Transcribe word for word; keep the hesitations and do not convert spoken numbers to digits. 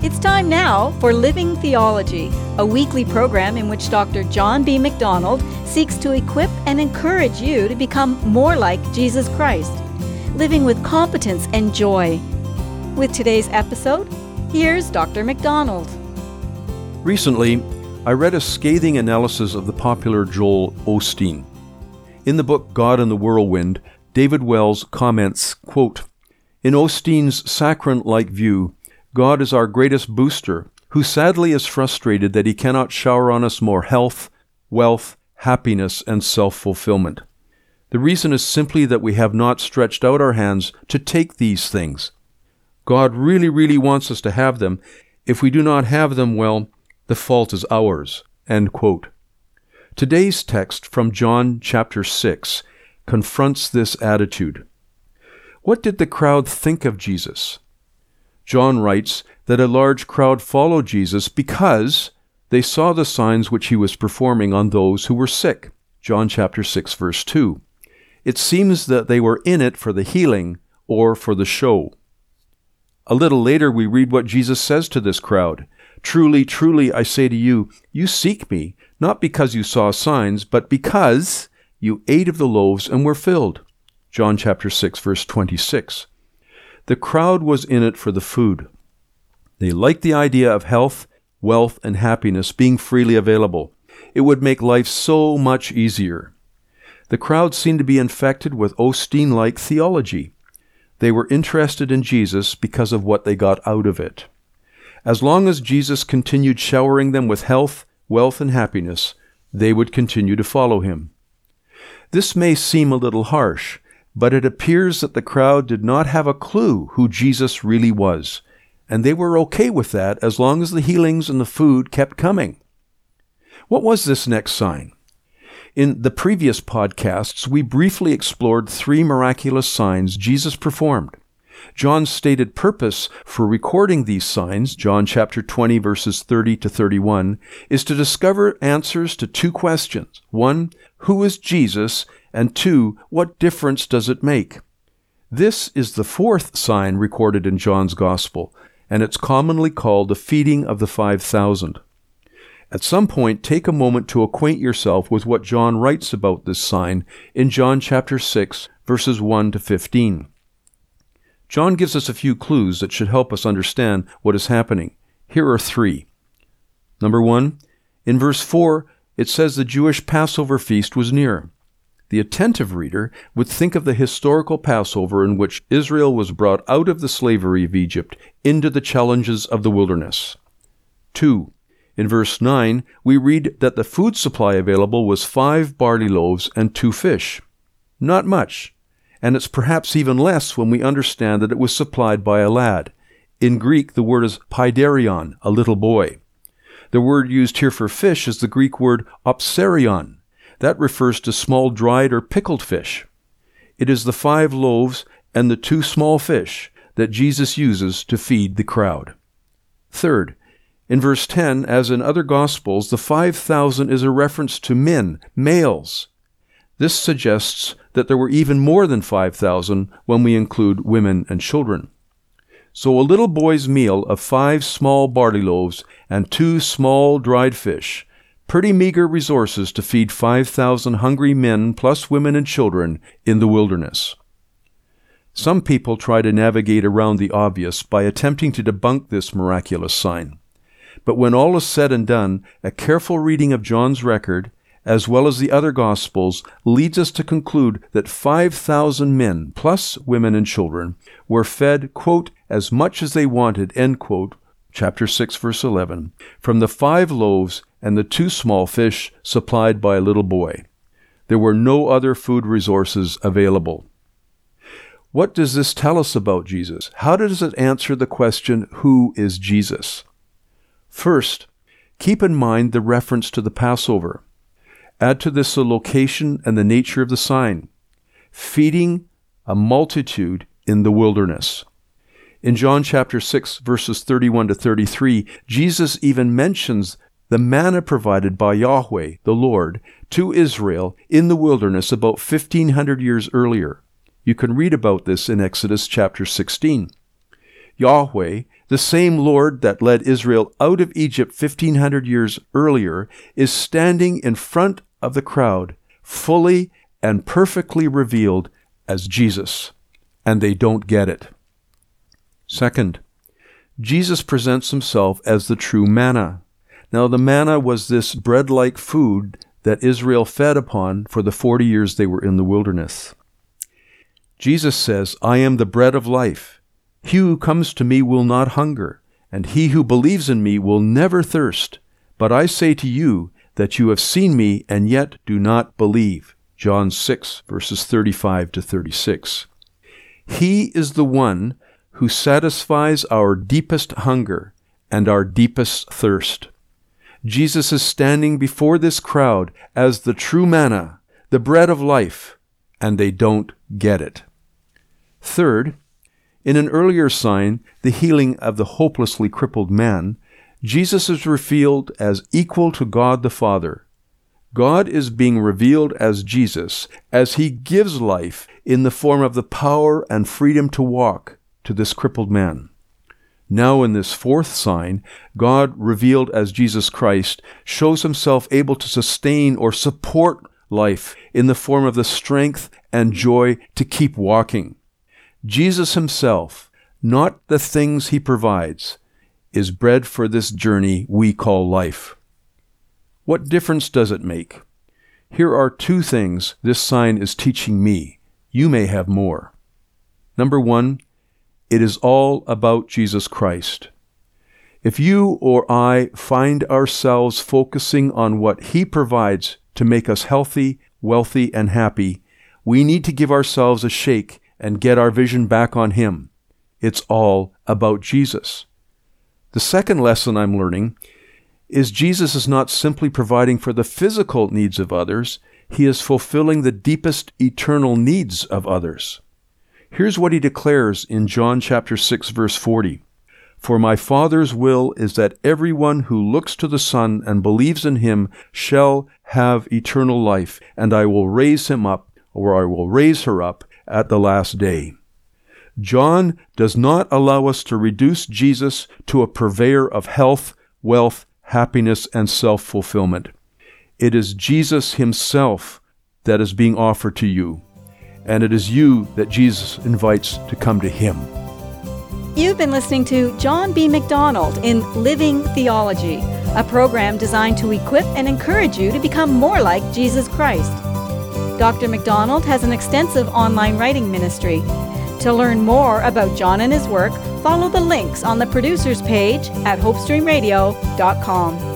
It's time now for Living Theology, a weekly program in which Doctor John B. MacDonald seeks to equip and encourage you to become more like Jesus Christ, living with competence and joy. With today's episode, here's Doctor MacDonald. Recently, I read a scathing analysis of the popular Joel Osteen. In the book God in the Whirlwind, David Wells comments, quote, "In Osteen's saccharine-like view, God is our greatest booster, who sadly is frustrated that he cannot shower on us more health, wealth, happiness, and self-fulfillment. The reason is simply that we have not stretched out our hands to take these things. God really, really wants us to have them. If we do not have them, well, the fault is ours." End quote. Today's text from John chapter six confronts this attitude. What did the crowd think of Jesus? John writes that a large crowd followed Jesus because they saw the signs which he was performing on those who were sick. John chapter six, verse two. It seems that they were in it for the healing or for the show. A little later we read what Jesus says to this crowd. "Truly, truly, I say to you, you seek me, not because you saw signs, but because you ate of the loaves and were filled." John chapter six, verse twenty-six. The crowd was in it for the food. They liked the idea of health, wealth, and happiness being freely available. It would make life so much easier. The crowd seemed to be infected with Osteen-like theology. They were interested in Jesus because of what they got out of it. As long as Jesus continued showering them with health, wealth, and happiness, they would continue to follow him. This may seem a little harsh, but it appears that the crowd did not have a clue who Jesus really was, and they were okay with that as long as the healings and the food kept coming. What was this next sign? In the previous podcasts, we briefly explored three miraculous signs Jesus performed. John's stated purpose for recording these signs, John chapter twenty, verses thirty to thirty-one, is to discover answers to two questions. One, who is Jesus? And two, what difference does it make? This is the fourth sign recorded in John's Gospel, and it's commonly called the feeding of the five thousand. At some point, take a moment to acquaint yourself with what John writes about this sign in John chapter six, verses one to fifteen. John gives us a few clues that should help us understand what is happening. Here are three. Number one, in verse four, it says the Jewish Passover feast was near. The attentive reader would think of the historical Passover in which Israel was brought out of the slavery of Egypt into the challenges of the wilderness. Two, in verse nine, we read that the food supply available was five barley loaves and two fish. Not much, and it's perhaps even less when we understand that it was supplied by a lad. In Greek, the word is paidarion, a little boy. The word used here for fish is the Greek word opsarion. That refers to small dried or pickled fish. It is the five loaves and the two small fish that Jesus uses to feed the crowd. Third, in verse ten, as in other Gospels, the five thousand is a reference to men, males. This suggests that there were even more than five thousand when we include women and children. So a little boy's meal of five small barley loaves and two small dried fish, pretty meager resources to feed five thousand hungry men plus women and children in the wilderness. Some people try to navigate around the obvious by attempting to debunk this miraculous sign. But when all is said and done, a careful reading of John's record, as well as the other Gospels, leads us to conclude that five thousand men, plus women and children, were fed, quote, as much as they wanted, end quote, chapter six, verse eleven, from the five loaves and the two small fish supplied by a little boy. There were no other food resources available. What does this tell us about Jesus? How does it answer the question, who is Jesus? First, keep in mind the reference to the Passover. Add to this the location and the nature of the sign, feeding a multitude in the wilderness. In John chapter six, verses thirty-one to thirty-three, Jesus even mentions the manna provided by Yahweh, the Lord, to Israel in the wilderness about fifteen hundred years earlier. You can read about this in Exodus chapter sixteen. Yahweh, the The same Lord that led Israel out of Egypt fifteen hundred years earlier is standing in front of the crowd, fully and perfectly revealed as Jesus, and they don't get it. Second, Jesus presents himself as the true manna. Now, the manna was this bread-like food that Israel fed upon for the forty years they were in the wilderness. Jesus says, "I am the bread of life. He who comes to me will not hunger, and he who believes in me will never thirst. But I say to you that you have seen me and yet do not believe." John six, verses thirty-five to thirty-six. He is the one who satisfies our deepest hunger and our deepest thirst. Jesus is standing before this crowd as the true manna, the bread of life, and they don't get it. Third, in an earlier sign, the healing of the hopelessly crippled man, Jesus is revealed as equal to God the Father. God is being revealed as Jesus as he gives life in the form of the power and freedom to walk to this crippled man. Now in this fourth sign, God revealed as Jesus Christ shows himself able to sustain or support life in the form of the strength and joy to keep walking. Jesus himself, not the things he provides, is bread for this journey we call life. What difference does it make? Here are two things this sign is teaching me. You may have more. Number one, it is all about Jesus Christ. If you or I find ourselves focusing on what he provides to make us healthy, wealthy, and happy, we need to give ourselves a shake and get our vision back on him. It's all about Jesus. The second lesson I'm learning is Jesus is not simply providing for the physical needs of others, he is fulfilling the deepest eternal needs of others. Here's what he declares in John chapter six, verse forty. "For my Father's will is that everyone who looks to the Son and believes in him shall have eternal life, and I will raise him up, or I will raise her up, at the last day." John does not allow us to reduce Jesus to a purveyor of health, wealth, happiness, and self-fulfillment. It is Jesus himself that is being offered to you, and it is you that Jesus invites to come to him. You've been listening to John B. McDonald in Living Theology, a program designed to equip and encourage you to become more like Jesus Christ. Doctor McDonald has an extensive online writing ministry. To learn more about John and his work, follow the links on the producer's page at hope stream radio dot com.